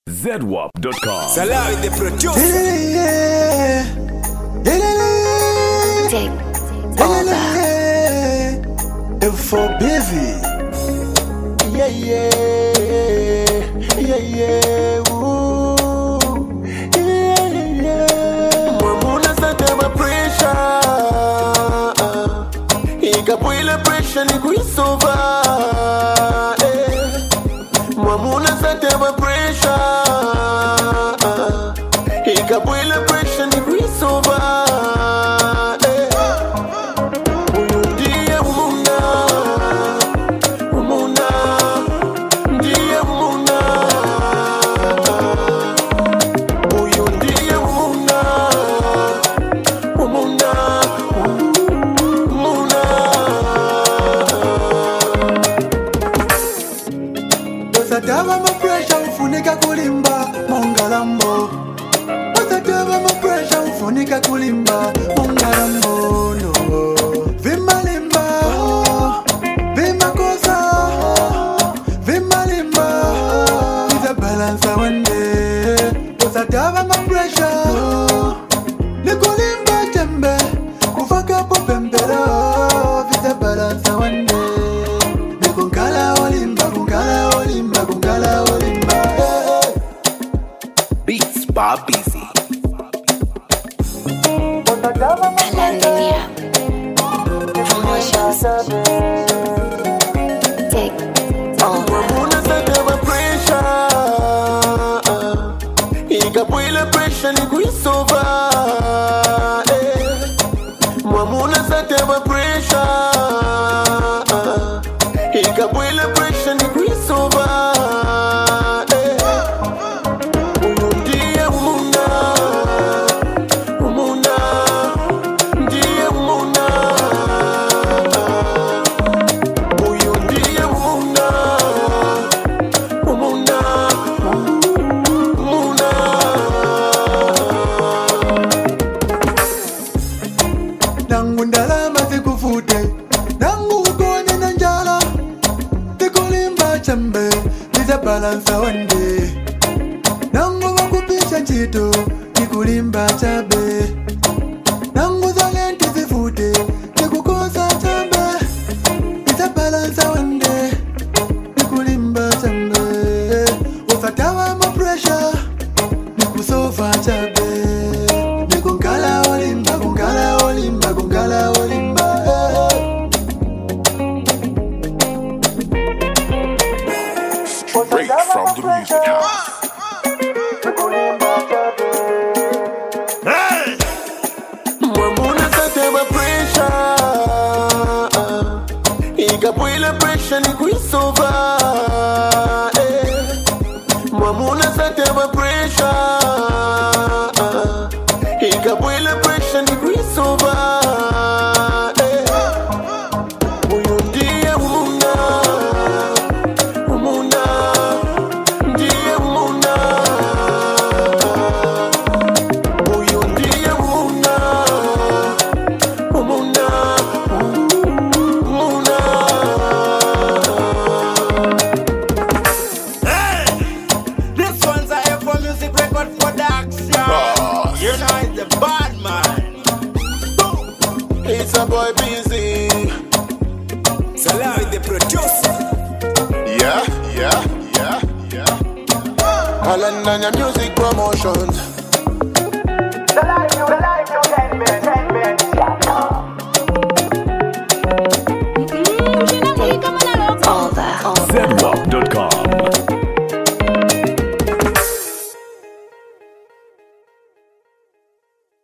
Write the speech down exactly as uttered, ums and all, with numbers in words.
Z W A P dot com. Salary the producer. Take all that. If for busy. Yeah, yeah, yeah, yeah. Ooh. Yeah, yeah. Mamuna sante ma pressure. Ikapuile pressure ni kuisova. Mamuna sante ma pressure. Ikapuile pressure ni kuisova. Dava ma pressure ufunika kulimba mongalambo. Dava ma pressure ufunika kulimba mongalambo no. Vima limba, vima kosa, vima limba. It's a balance one day. Dava ma pressure ni kulimba tembe kufaka po pembero. It's a balance one day. Ni kunkala olimba kunkala olimba. Beats Bob Busy. Alandania. Promotions. Take all that. Mamuna sante ma pressure. Ikapuile pressure ni kuisova. Mamuna sante ma pressure. Ikapuile pressure ni kuisova. Nangu ndalama zikufute, nangu ukone na njala. Tikulimba chambe, niza balance one day. Nangu wakupisha chito, tikulimba chabe. Nangu zalenti zifute, tikukosa chambe. Niza balance one day, tikulimba chambe. Usatawa ma pressure, nikusova chabe. Nikunkala olimba, kunkala olimba. Gungala olimba. Straight from the music house. Hey! Mamuna sante ma pressure. Ikapuile pressure ni kuisova. Mamuna sante ma pressure. Ikapuile pressure ni kuisova. It's a boy busy. Salary the producer. Yeah, yeah, yeah, yeah. Alandanya music promotions.